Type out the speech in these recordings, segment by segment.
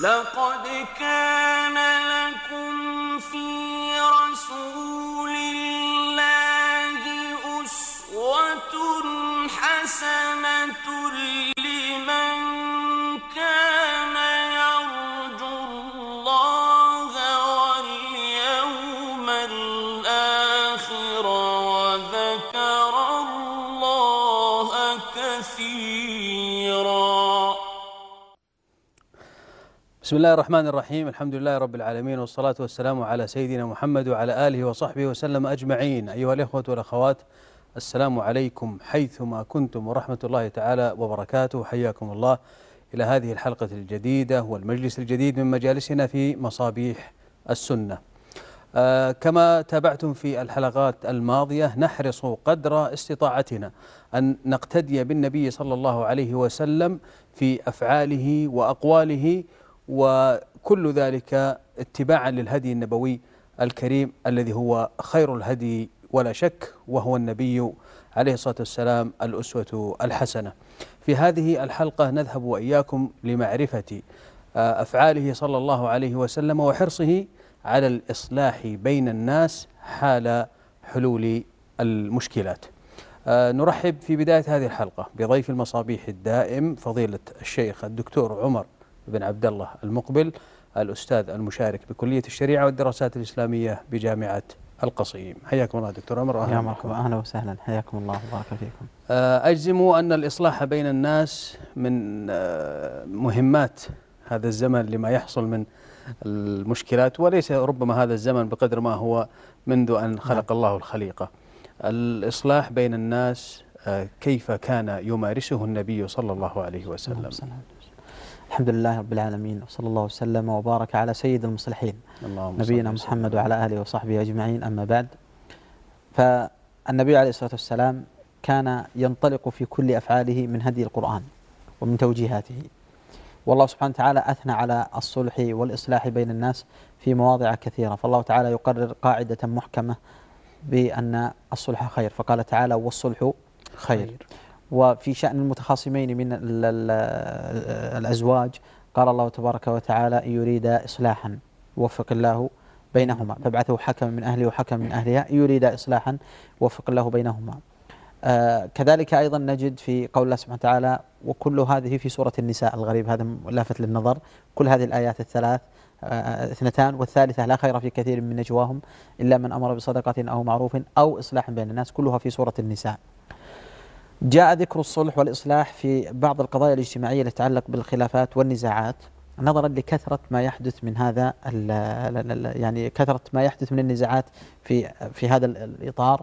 لقد كان لكم في رسول الله أسوة حسنة لمن كان يرجو الله واليوم الآخر وذكر الله كثيرا. بسم الله الرحمن الرحيم. الحمد لله رب العالمين، والصلاة والسلام على سيدنا محمد وعلى آله وصحبه وسلم أجمعين. أيها الإخوة والأخوات، السلام عليكم حيثما كنتم ورحمة الله تعالى وبركاته. حياكم الله إلى هذه الحلقة الجديدة والمجلس الجديد من مجالسنا في مصابيح السنة. كما تابعتم في الحلقات الماضية، نحرص قدر استطاعتنا أن نقتدي بالنبي صلى الله عليه وسلم في أفعاله وأقواله، وكل ذلك اتباعا للهدي النبوي الكريم الذي هو خير الهدي ولا شك، وهو النبي عليه الصلاة والسلام الأسوة الحسنة. في هذه الحلقة نذهب وإياكم لمعرفة أفعاله صلى الله عليه وسلم وحرصه على الإصلاح بين الناس حال حلول المشكلات. نرحب في بداية هذه الحلقة بضيف المصابيح الدائم فضيلة الشيخ الدكتور عمر بن عبد الله المقبل، الأستاذ المشارك بكلية الشريعة والدراسات الإسلامية بجامعة القصيم. حياكم الله دكتور عمر. يا مرحبا، أهلا وسهلا، حياكم الله وبارك فيكم. أجزم أن الإصلاح بين الناس من مهمات هذا الزمن لما يحصل من المشكلات، وليس ربما هذا الزمن بقدر ما هو منذ أن خلق الله الخليقة. الإصلاح بين الناس كيف كان يمارسه النبي صلى الله عليه وسلم؟ الحمد لله رب العالمين، وصلى الله وسلم وبارك على سيد المصلحين نبينا محمد وعلى آله وصحبه أجمعين. أما بعد، فالنبي عليه الصلاة والسلام كان ينطلق في كل أفعاله من هدي القرآن ومن توجيهاته، والله سبحانه وتعالى أثنى على الصلح والإصلاح بين الناس في مواضع كثيرة. فالله تعالى يقرر قاعدة محكمة بأن الصلح خير، فقال تعالى: والصلح خير. وفي شأن المتخاصمين من الأزواج قال الله تبارك وتعالى: إن يريد إصلاحا يوفق الله بينهما، فابعثوا حكما من أهله وحكما من أهلها إن يريد إصلاحا يوفق الله بينهما. كذلك أيضا نجد في قول الله سبحانه وتعالى: وكل هذه في سورة النساء. الغريب هذا لافت للنظر، كل هذه الآيات الثلاث، اثنتان والثالثة لا خير في كثير من نجواهم إلا من أمر بصدقة أو معروف أو إصلاح بين الناس، كلها في سورة النساء. جاء ذكر الصلح والإصلاح في بعض القضايا الاجتماعية التي تتعلق بالخلافات والنزاعات، نظرا لكثرة ما يحدث من هذا يعني كثرة ما يحدث من النزاعات في هذا الإطار،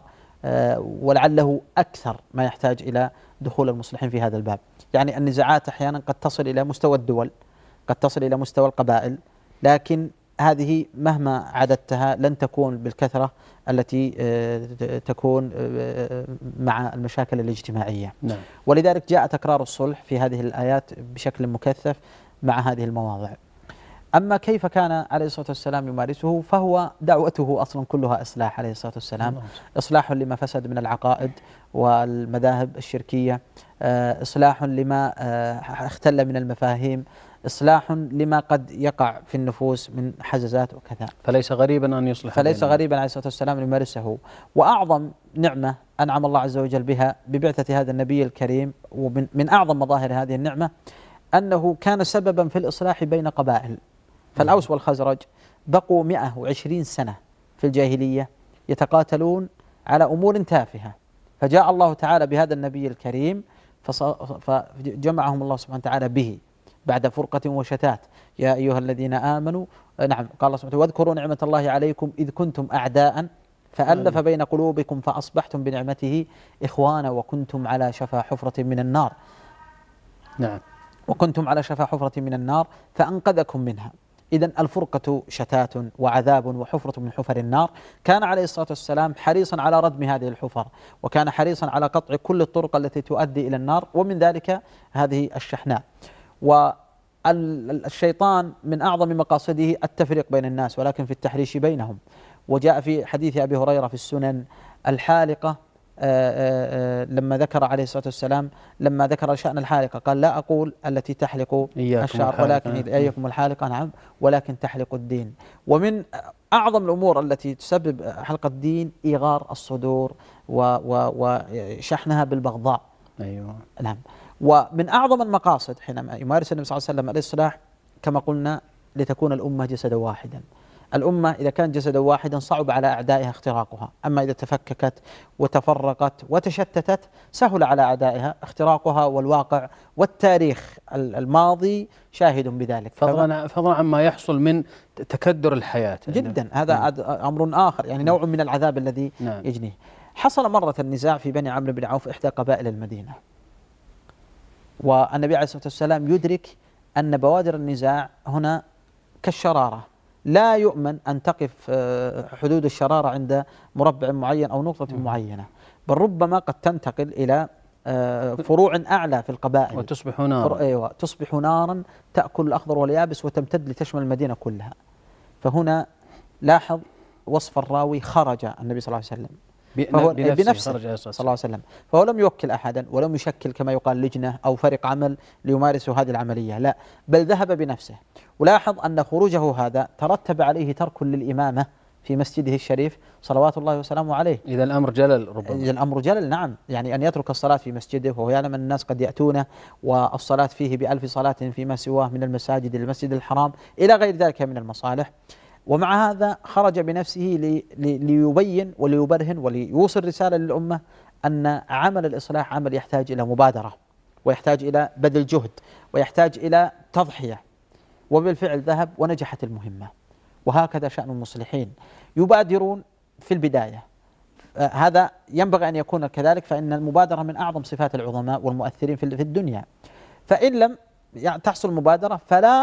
ولعله أكثر ما يحتاج إلى دخول المصلحين في هذا الباب. يعني النزاعات أحيانا قد تصل إلى مستوى الدول، قد تصل إلى مستوى القبائل، لكن هذه مهما عددتها لن تكون بالكثرة التي تكون مع المشاكل الاجتماعية. نعم. ولذلك جاء تكرار الصلح في هذه الآيات بشكل مكثف مع هذه المواضع. أما كيف كان عليه الصلاة والسلام يمارسه، فهو دعوته أصلا كلها إصلاح عليه الصلاة والسلام. إصلاح لما فسد من العقائد والمذاهب الشركية، إصلاح لما اختل من المفاهيم، إصلاح لما قد يقع في النفوس من حزازات وكذا. فليس غريبا أن يصلح، فليس غريبا عليه الصلاة والسلام أن يمارسه. وأعظم نعمة أنعم الله عز وجل بها ببعثة هذا النبي الكريم، ومن أعظم مظاهر هذه النعمة أنه كان سببا في الإصلاح بين قبائل. فالأوس والخزرج بقوا 120 سنة في الجاهلية يتقاتلون على أمور تافهة، فجاء الله تعالى بهذا النبي الكريم فجمعهم الله سبحانه وتعالى به بعد فرقة وشتات. يا أيها الذين آمنوا، نعم، قال الله سبحانه: واذكروا نعمة الله عليكم إذ كنتم أعداء فألف بين قلوبكم فأصبحتم بنعمته إخوانا وكنتم على شفا حفرة من النار. نعم. وكنتم على شفا حفرة من النار فأنقذكم منها. إذن الفرقة شتات وعذاب وحفرة من حفر النار. كان عليه الصلاة والسلام حريصا على ردم هذه الحفر، وكان حريصا على قطع كل الطرق التي تؤدي إلى النار، ومن ذلك هذه الشحناء. والشيطان من أعظم مقاصده التفريق بين الناس، ولكن في التحريش بينهم. وجاء في حديث أبي هريرة في السنن: الحالقة لما ذكر عليه الصلاة والسلام لما ذكر شأن الحالقة قال لا أقول التي تحلق الشعر ولكن إياكم الحالقة، نعم، ولكن تحلق الدين. ومن أعظم الأمور التي تسبب حلق الدين إيغار الصدور وشحنها بالبغضاء. أيوة. نعم. ومن أعظم المقاصد حينما يمارس النبي صلى الله عليه وسلم الإصلاح كما قلنا لتكون الأمة جسدا واحدا. الأمة إذا كانت جسدا واحدا صعب على أعدائها اختراقها، أما إذا تفككت وتفرقت وتشتتت سهل على أعدائها اختراقها، والواقع والتاريخ الماضي شاهد بذلك. فضلا عما يحصل من تكدر الحياة جدا. هذا أمر آخر، يعني نوع من العذاب الذي يجنيه. حصل مرة النزاع في بني عمرو بن عوف إحدى قبائل المدينة، والنبي عليه الصلاة والسلام يدرك أن بوادر النزاع هنا كالشرارة، لا يؤمن أن تقف حدود الشرارة عند مربع معين أو نقطة معينة، بل ربما قد تنتقل إلى فروع أعلى في القبائل وتصبح نارا. أيوة، تصبح نارا تأكل الأخضر واليابس وتمتد لتشمل المدينة كلها. فهنا لاحظ وصف الراوي: خرج النبي صلى الله عليه وسلم بنفسه صلى الله عليه وسلم، فهو لم يوكل أحدا ولم يشكل كما يقال لجنة أو فريق عمل ليمارسوا هذه العملية، لا، بل ذهب بنفسه. ولاحظ أن خروجه هذا ترتب عليه ترك للإمامة في مسجده الشريف صلوات الله وسلامه عليه. إذا الأمر جلل ربما. إذا الأمر جلل، نعم، يعني أن يترك الصلاة في مسجده وهو يعلم أن الناس قد يأتونه والصلاة فيه ب1000 صلاة فيما سواه من المساجد المسجد الحرام إلى غير ذلك من المصالح. ومع هذا خرج بنفسه ليبين وليبرهن وليوصل رسالة للأمة أن عمل الإصلاح عمل يحتاج إلى مبادرة ويحتاج إلى بذل جهد ويحتاج إلى تضحية. وبالفعل ذهب ونجحت المهمة. وهكذا شأن المصلحين، يبادرون في البداية. هذا ينبغي أن يكون كذلك، فإن المبادرة من أعظم صفات العظماء والمؤثرين في الدنيا. فإن لم تحصل المبادرة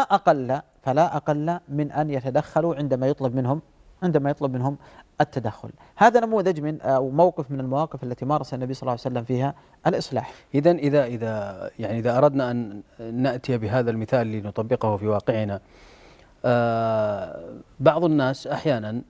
فلا أقل من أن يتدخلوا عندما يطلب منهم التدخل. هذا نموذج من أو موقف من المواقف التي مارس النبي صلى الله عليه وسلم فيها الإصلاح. إذا أردنا أن نأتي بهذا المثال لنطبقه في واقعنا، بعض الناس أحيانا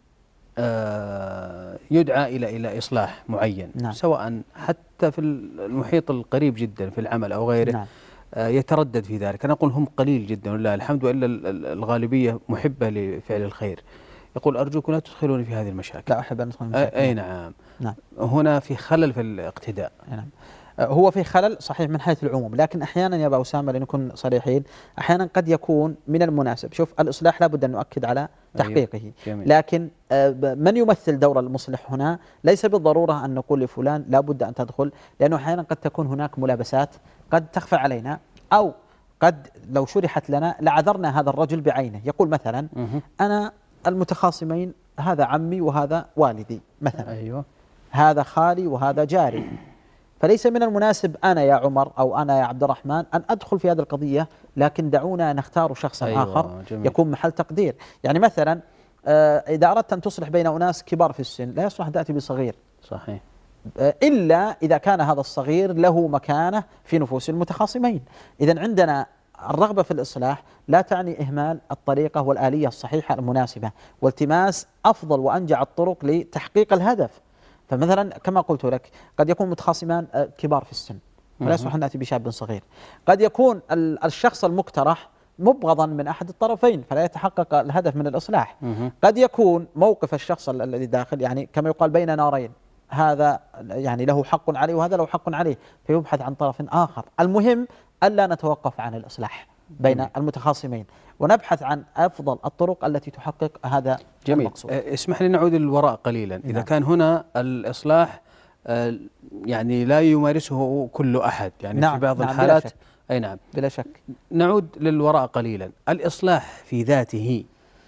يدعى إلى إصلاح معين، نعم. سواء حتى في المحيط القريب جدا في العمل أو غيره، نعم. يتردد في ذلك. أنا أقول هم قليل جدا ولله الحمد، وإلا الغالبية محبة لفعل الخير. يقول أرجوكم لا تدخلوني في هذه المشاكل. لا أحب أن أدخل المشاكل. أي نعم. هنا في خلل في الاقتداء. نعم. هو في خلل صحيح من حيث العموم، لكن أحيانا يا أبا أسامة لنكون صريحين، أحيانا قد يكون من المناسب. شوف، الإصلاح لابد أن نؤكد على تحقيقه، لكن من يمثل دور المصلح هنا ليس بالضرورة أن نقول لفلان لابد أن تدخل، لأنه أحيانا قد تكون هناك ملابسات قد تخفى علينا، أو قد لو شرحت لنا لعذرنا هذا الرجل بعينه. يقول مثلا: أنا المتخاصمين هذا عمي وهذا والدي مثلا، أيوة. هذا خالي وهذا جاري، فليس من المناسب أنا يا عمر أو أنا يا عبد الرحمن أن أدخل في هذه القضية، لكن دعونا نختار شخصا آخر جميل. يكون محل تقدير. يعني مثلا إذا أردت أن تصلح بين أناس كبار في السن لا يصلح أن تأتي بصغير، صحيح، إلا إذا كان هذا الصغير له مكانة في نفوس المتخاصمين. إذن عندنا الرغبة في الإصلاح لا تعني إهمال الطريقة والآلية الصحيحة المناسبة والتماس أفضل وأنجع الطرق لتحقيق الهدف. فمثلا كما قلت لك قد يكون متخاصمان كبار في السن فلا يصلح أن نأتي بشاب صغير، قد يكون الشخص المقترح مبغضا من أحد الطرفين فلا يتحقق الهدف من الإصلاح، قد يكون موقف الشخص الذي داخل يعني كما يقال بين نارين، هذا يعني له حق عليه وهذا له حق عليه فيبحث عن طرف آخر. المهم ألا نتوقف عن الإصلاح بين المتخاصمين ونبحث عن أفضل الطرق التي تحقق هذا المقصود. اسمح لي نعود للوراء قليلا. إذا كان هنا الإصلاح يعني لا يمارسه كل أحد، يعني في بعض الحالات بلا شك. أي نعم بلا شك. نعود للوراء قليلا. الإصلاح في ذاته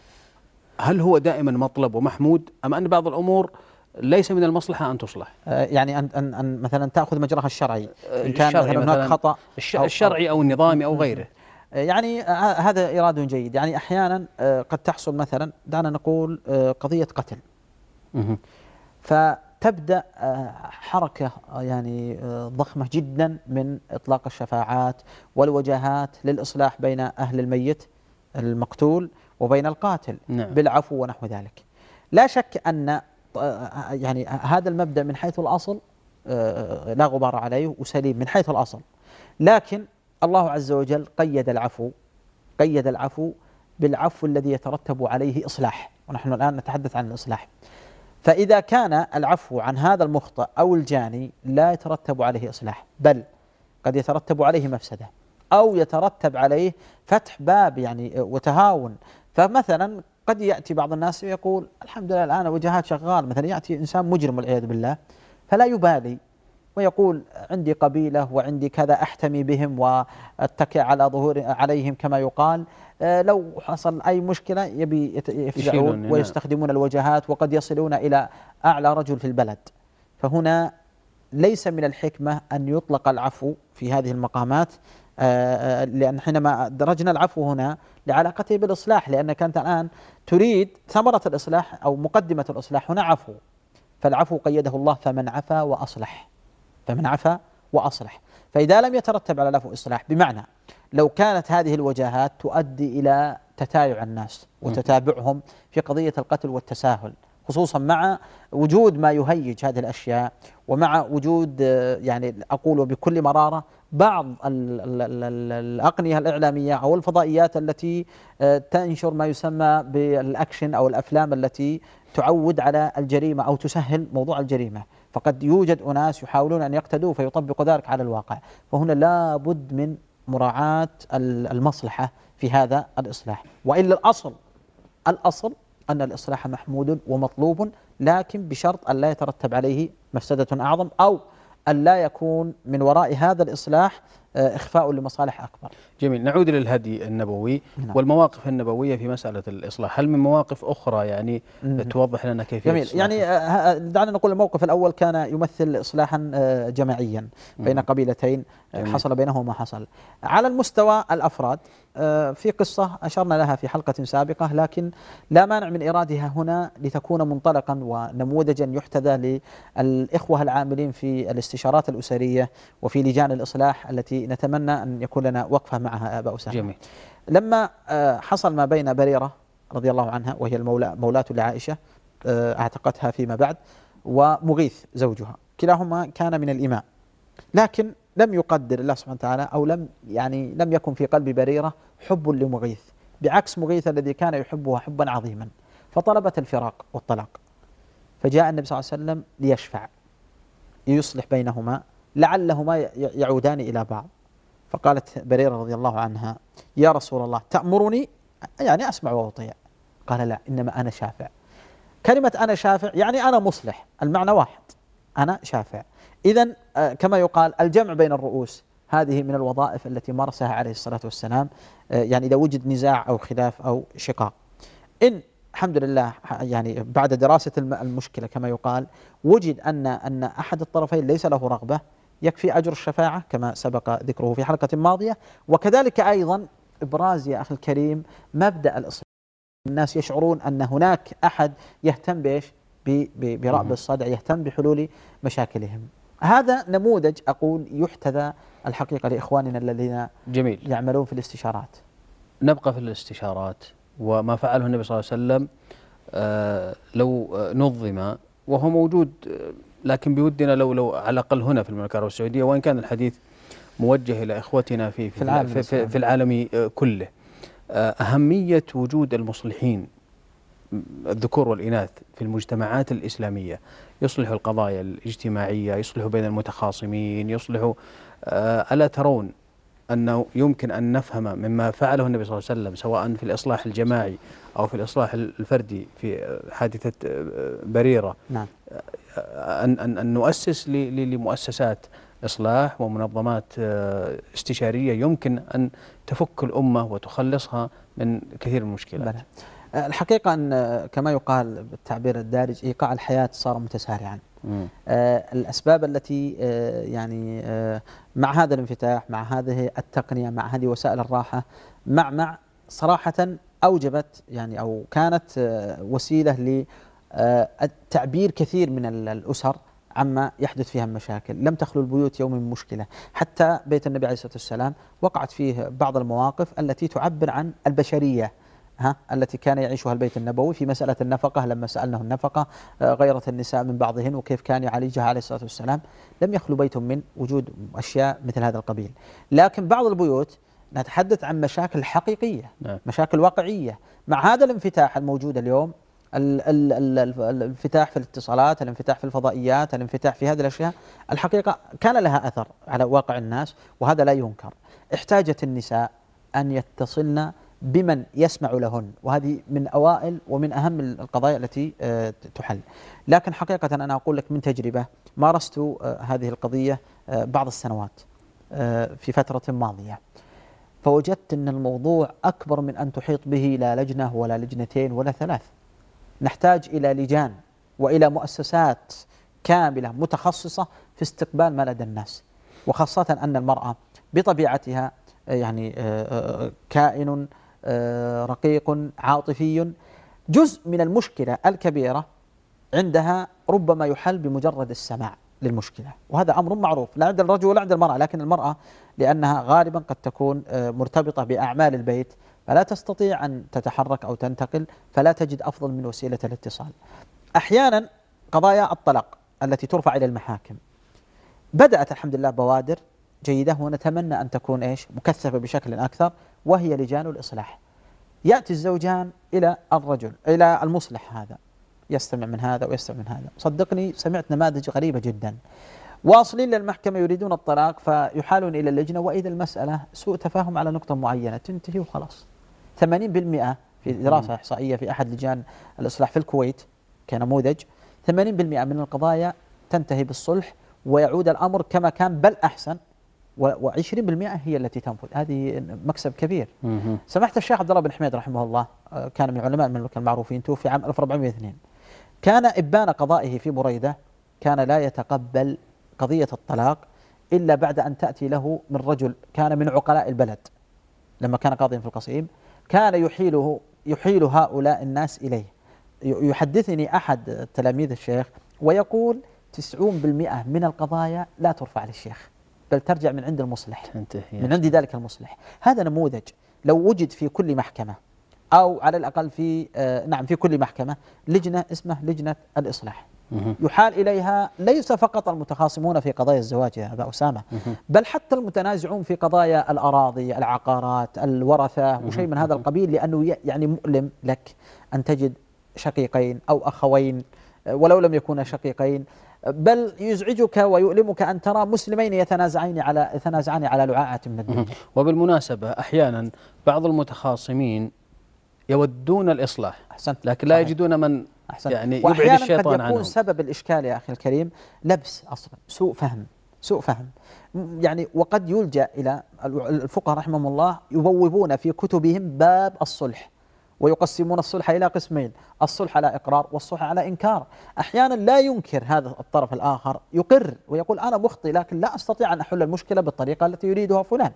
هل هو دائما مطلب ومحمود أم أن بعض الأمور ليس من المصلحة أن تصلح؟ يعني أن مثلا تأخذ مجراها الشرعي إن كان مثلا هناك خطأ الشرعي أو النظامي أو غيره. يعني هذا إيراد جيد. يعني أحيانا قد تحصل مثلا دعنا نقول قضية قتل، فتبدأ حركة يعني ضخمة جدا من إطلاق الشفاعات والوجاهات للإصلاح بين أهل الميت المقتول وبين القاتل بالعفو ونحو ذلك. لا شك أن يعني هذا المبدأ من حيث الأصل لا غبار عليه وسليم من حيث الأصل. لكن الله عز وجل قيد العفو بالعفو الذي يترتب عليه إصلاح، ونحن الآن نتحدث عن الإصلاح. فإذا كان العفو عن هذا المخطئ أو الجاني لا يترتب عليه إصلاح، بل قد يترتب عليه مفسدة أو يترتب عليه فتح باب يعني وتهاون. فمثلا قد يأتي بعض الناس ويقول الحمد لله الآن وجهات شغال، مثلا يأتي إنسان مجرم والعياذ بالله فلا يبالي ويقول عندي قبيلة وعندي كذا أحتمي بهم وأتكئ على ظهور عليهم كما يقال، لو حصل أي مشكلة يبي يفزعون ويستخدمون الوجهات وقد يصلون إلى أعلى رجل في البلد. فهنا ليس من الحكمة أن يطلق العفو في هذه المقامات، لأن حينما درجنا العفو هنا لعلاقته بالإصلاح، لأنك أنت الآن تريد ثمرة الإصلاح أو مقدمة الإصلاح، هنا عفو. فالعفو قيده الله فمن عفا وأصلح. فإذا لم يترتب على العفو إصلاح، بمعنى لو كانت هذه الوجاهات تؤدي إلى تتايع الناس وتتابعهم في قضية القتل والتساهل، خصوصا مع وجود ما يهيج هذه الأشياء، ومع وجود يعني أقول بكل مرارة بعض الأقنية الإعلامية أو الفضائيات التي تنشر ما يسمى بالأكشن أو الأفلام التي تعود على الجريمة أو تسهل موضوع الجريمة، فقد يوجد أناس يحاولون أن يقتدوا فيطبقوا ذلك على الواقع. فهنا لا بد من مراعاة المصلحة في هذا الإصلاح، وإلا الأصل أن الإصلاح محمود ومطلوب، لكن بشرط أن لا يترتب عليه مفسدة أعظم، أو أن لا يكون من وراء هذا الإصلاح إخفاء لمصالح أكبر. جميل. نعود للهدي النبوي والمواقف النبوية في مسألة الإصلاح. هل من مواقف أخرى يعني توضح لنا كيفية جميل. الإصلاح؟ يعني دعنا نقول الموقف الأول كان يمثل إصلاحا جماعيا بين قبيلتين حصل بينهما ما حصل. على المستوى الأفراد في قصة أشرنا لها في حلقة سابقة، لكن لا مانع من إرادها هنا لتكون منطلقا ونموذجا يحتذى للإخوة العاملين في الاستشارات الأسرية وفي لجان الإصلاح التي نتمنى أن يكون لنا وقفة معها آباء أسامة. جميل. لما حصل ما بين بريرة رضي الله عنها وهي مولاة لعائشة اعتقتها فيما بعد، ومغيث زوجها، كلاهما كان من الإماء، لكن لم يقدر الله سبحانه وتعالى أو لم يكن في قلب بريرة حب لمغيث، بعكس مغيث الذي كان يحبها حبا عظيما، فطلبت الفراق والطلاق. فجاء النبي صلى الله عليه وسلم ليشفع يصلح بينهما لعلهما يعودان إلى بعض. فقالت بريرة رضي الله عنها يا رسول الله تأمرني يعني أسمع وأطيع؟ قال لا، إنما أنا شافع. كلمة أنا شافع يعني أنا مصلح، المعنى واحد، أنا شافع. إذن كما يقال الجمع بين الرؤوس هذه من الوظائف التي مارسها عليه الصلاة والسلام، يعني إذا وجد نزاع أو خلاف أو شقاق، إن الحمد لله يعني بعد دراسة المشكلة كما يقال وجد أن أحد الطرفين ليس له رغبة، يكفي أجر الشفاعة كما سبق ذكره في حلقة ماضية. وكذلك أيضا إبراز يا أخي الكريم مبدأ الإصلاح، الناس يشعرون أن هناك أحد يهتم بإيش؟ برأب الصدع، يهتم بحلول مشاكلهم. هذا نموذج أقول يحتذى الحقيقة لإخواننا الذين جميل يعملون في الاستشارات. نبقى في الاستشارات وما فعله النبي صلى الله عليه وسلم لو نظم وهو موجود، لكن بودنا لو على الأقل هنا في المملكة العربية السعودية، وإن كان الحديث موجه إلى إخوتنا في العالم كله، أهمية وجود المصلحين الذكور والإناث في المجتمعات الإسلامية، يصلحوا القضايا الاجتماعية، يصلحوا بين المتخاصمين، يصلحوا ألا ترون أنه يمكن أن نفهم مما فعله النبي صلى الله عليه وسلم سواء في الإصلاح الجماعي أو في الإصلاح الفردي في حادثة بريرة، نعم، أن نؤسس لمؤسسات إصلاح ومنظمات استشارية يمكن أن تفك الأمة وتخلصها من كثير من المشكلات. الحقيقة أن كما يقال بالتعبير الدارج إيقاع الحياة صار متسارعا. الأسباب التي يعني مع هذا الانفتاح، مع هذه التقنية، مع هذه وسائل الراحة، مع صراحة أوجبت يعني أو كانت وسيلة لتعبير كثير من الأسر عما يحدث فيها مشاكل. لم تخلو البيوت يوم من مشكلة، حتى بيت النبي عليه الصلاة والسلام وقعت فيه بعض المواقف التي تعبر عن البشرية. التي كان يعيشها البيت النبوي في مسألة النفقة. لما سألناه النفقة غيرة النساء من بعضهن وكيف كان يعالجها عليه الصلاة والسلام، لم يخلو بيت من وجود أشياء مثل هذا القبيل. لكن بعض البيوت نتحدث عن مشاكل حقيقية، مشاكل واقعية. مع هذا الانفتاح الموجود اليوم، الانفتاح في الاتصالات، الانفتاح في الفضائيات، الانفتاح في هذه الأشياء، الحقيقة كان لها أثر على واقع الناس، وهذا لا ينكر. احتاجت النساء أن يتصلن بمن يسمع لهن، وهذه من أوائل ومن أهم القضايا التي تحل. لكن حقيقة أنا أقول لك من تجربة، مارست هذه القضية بعض السنوات في فترة ماضية، فوجدت أن الموضوع أكبر من أن تحيط به لا لجنة ولا لجنتين ولا ثلاث. نحتاج إلى لجان وإلى مؤسسات كاملة متخصصة في استقبال ما لدى الناس، وخاصة أن المرأة بطبيعتها يعني كائن رقيق عاطفي. جزء من المشكلة الكبيرة عندها ربما يحل بمجرد السماع للمشكلة، وهذا أمر معروف لا عند الرجل ولا عند المرأة. لكن المرأة لأنها غالبا قد تكون مرتبطة بأعمال البيت، فلا تستطيع أن تتحرك أو تنتقل، فلا تجد أفضل من وسيلة الاتصال. أحيانا قضايا الطلاق التي ترفع إلى المحاكم بدأت الحمد لله بوادر جيدة، ونتمنى أن تكون مكثفة بشكل أكثر، وهي لجان الإصلاح. يأتي الزوجان إلى الرجل، إلى المصلح هذا، يستمع من هذا ويستمع من هذا. صدقني سمعت نماذج غريبة جدا، واصلين للمحكمة يريدون الطلاق، فيحالون إلى اللجنة، وإذا المسألة سوء تفاهم على نقطة معينة تنتهي وخلاص. 80% في دراسة إحصائية في أحد لجان الإصلاح في الكويت كنموذج، 80% من القضايا تنتهي بالصلح ويعود الأمر كما كان بل أحسن، و20% هي التي تنفذ. هذه مكسب كبير. سمحت الشيخ عبد الله بن حميد رحمه الله، كان من علماء المملكة المعروفين، توفي عام 1402. كان إبان قضائه في بريدة كان لا يتقبل قضية الطلاق إلا بعد أن تأتي له من رجل كان من عقلاء البلد. لما كان قاضيا في القصيم كان يحيل هؤلاء الناس إليه. يحدثني أحد تلاميذ الشيخ ويقول 90% من القضايا لا ترفع للشيخ، بل ترجع من عند المصلح، من عند ذلك المصلح. هذا نموذج لو وجد في كل محكمة، أو على الأقل في كل محكمة لجنة اسمها لجنة الإصلاح، يحال إليها ليس فقط المتخاصمون في قضايا الزواج يا أبا أسامة، بل حتى المتنازعون في قضايا الأراضي، العقارات، الورثة وشيء من هذا القبيل. لأنه يعني مؤلم لك أن تجد شقيقين أو أخوين ولو لم يكونا شقيقين، بل يزعجك ويؤلمك أن ترى مسلمين يتنازعان على لعاعة من الدين. وبالمناسبة أحيانا بعض المتخاصمين يودون الإصلاح، لكن لا يجدون من يعني يبعد الشيطان عنهم. قد يكون سبب الإشكال يا أخي الكريم لبس أصلا، سوء فهم يعني. وقد يلجأ إلى الفقهاء رحمهم الله، يبوبون في كتبهم باب الصلح، ويقسمون الصلح إلى قسمين: الصلح على إقرار والصلح على إنكار. أحيانا لا ينكر هذا الطرف الآخر، يقر ويقول أنا مخطئ لكن لا أستطيع أن أحل المشكلة بالطريقة التي يريدها فلان،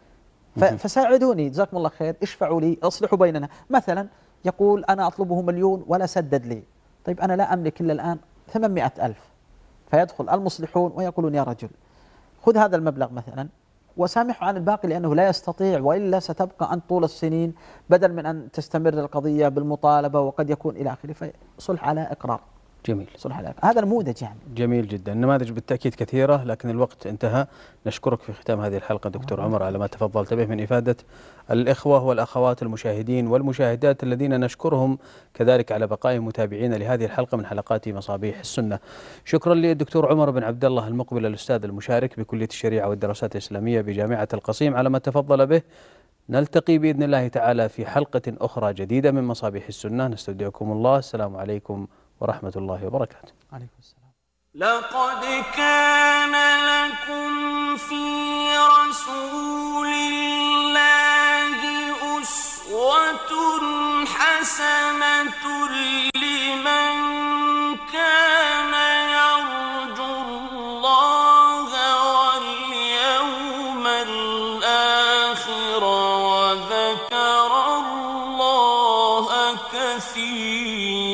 فساعدوني جزاكم الله خير، اشفعوا لي، اصلحوا بيننا. مثلا يقول أنا أطلبه 1,000,000 ولا سدد لي، طيب أنا لا أملك إلا الآن 800,000، فيدخل المصلحون ويقولون يا رجل خذ هذا المبلغ مثلا وسامحه عن الباقي لأنه لا يستطيع، وإلا ستبقى أنت طول السنين، بدل من أن تستمر القضية بالمطالبة وقد يكون إلى آخره. فصلح على إقرار. جميل. صلح على إقرار. هذا نموذج يعني. جميل جدا. النماذج بالتأكيد كثيرة، لكن الوقت انتهى. نشكرك في ختام هذه الحلقة دكتور عمر على ما تفضلت به من إفادة الإخوة والأخوات المشاهدين والمشاهدات الذين نشكرهم كذلك على بقائهم متابعين لهذه الحلقة من حلقات مصابيح السنة. شكرا للدكتور عمر بن عبد الله المقبل الأستاذ المشارك بكلية الشريعة والدراسات الإسلامية بجامعة القصيم على ما تفضل به. نلتقي بإذن الله تعالى في حلقة أخرى جديدة من مصابيح السنة. نستودعكم الله. السلام عليكم ورحمة الله وبركاته. عليكم السلام. لقد كان لكم في رسول الله أسوة حسنة لمن كان يرجو الله واليوم الآخر وذكر الله كثيرا.